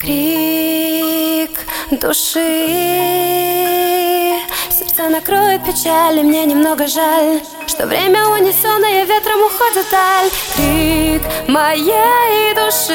Крик души, сердце накроет печаль, и мне немного жаль, что время унесенное ветром уходит вдаль. Крик моей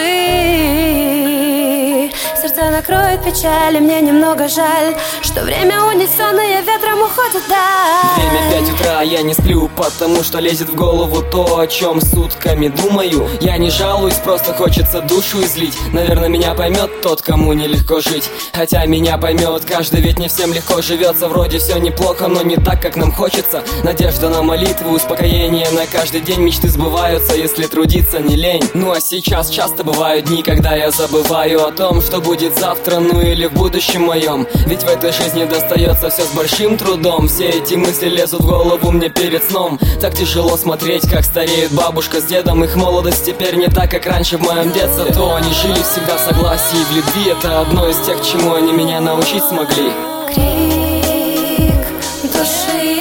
души, сердце накроет печаль, и мне немного жаль, что время унесенное ветром уходит вдаль. Время 5 утра, я не сплю, потому что лезет в голову то, о чем сутками думаю. Я не жалуюсь, просто хочется душу излить. Наверное, меня поймет тот, кому нелегко жить. Хотя меня поймет каждый, ведь не всем легко живется. Вроде все неплохо, но не так, как нам хочется. Надежда на молитву, успокоение на каждый день. Мечты сбываются, если трудиться не лень. Ну а сейчас часто бывают дни, когда я забываю о том, что будет завтра, ну или в будущем моем. Ведь в этой жизни достается все с большим трудом. Все эти мысли лезут в голову мне перед сном. Так тяжело смотреть, как стареет бабушка с дедом. Их молодость теперь не так, как раньше в моем детстве. То они жили всегда в согласии и в любви. Это одно из тех, чему они меня научить смогли. Крик души,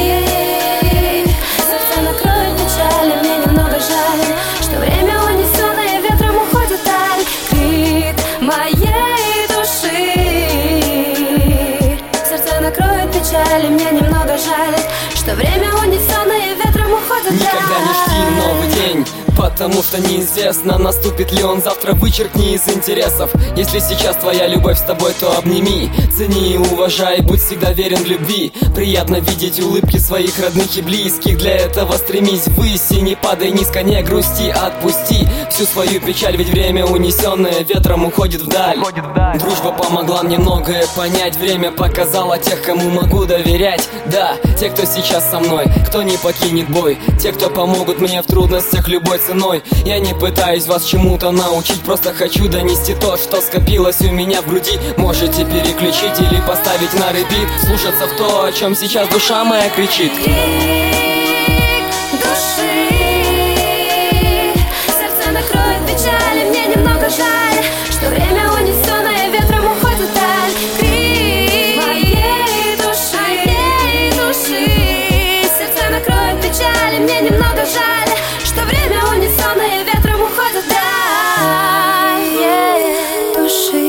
сердце накроет печаль, и мне немного жаль, что время унесенное ветром уходит вдаль. Крик моей души, сердце накроет печаль, и мне немного жаль, что время унесенное ветром уходит вдаль. Никогда не жди новый день, потому что неизвестно, наступит ли он завтра. Вычеркни из интересов. Если сейчас твоя любовь с тобой, то обними, цени и уважай, будь всегда верен в любви. Приятно видеть улыбки своих родных и близких. Для этого стремись ввысь и не падай низко, не грусти, отпусти всю свою печаль, ведь время унесенное ветром уходит вдаль. Дружба помогла мне многое понять, время показало тех, кому могу доверять. Да, те, кто сейчас со мной, кто не покинет бой, те, кто помогут мне в трудностях любой ценой. Я не пытаюсь вас чему-то научить, просто хочу донести то, что скопилось у меня в груди. Можете переключить или поставить на репит, слушаться в то, о чем сейчас душа моя кричит. Крик души, сердце накроет печаль, и мне немного жаль, что время унесенное ветром уходит вдаль. Крик моей души, сердце накроет печаль, и мне немного жаль, что время унесенное ветром уходит вдаль. Души,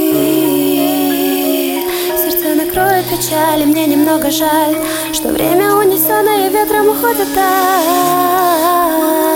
сердце накроет печаль, и мне немного жаль, что время унесенное ветром уходит вдаль.